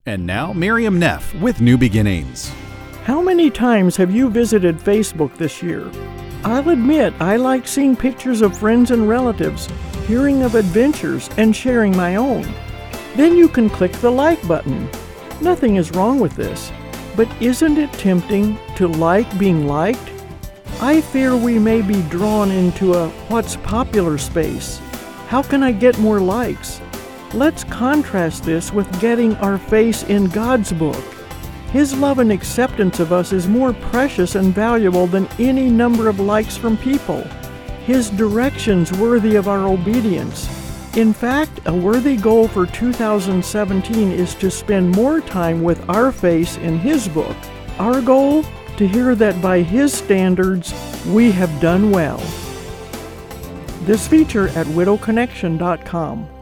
And now, Miriam Neff with New Beginnings. How many times have you visited Facebook this year? I'll admit I like seeing pictures of friends and relatives, hearing of adventures, and sharing my own. Then you can click the like button. Nothing is wrong with this, but isn't it tempting to like being liked? I fear we may be drawn into a what's popular space. How can I get more likes? Let's contrast this with getting our face in God's book. His love and acceptance of us is more precious and valuable than any number of likes from people. His direction's worthy of our obedience. In fact, a worthy goal for 2017 is to spend more time with our face in His book. Our goal? To hear that by His standards, we have done well. This feature at widowconnection.com.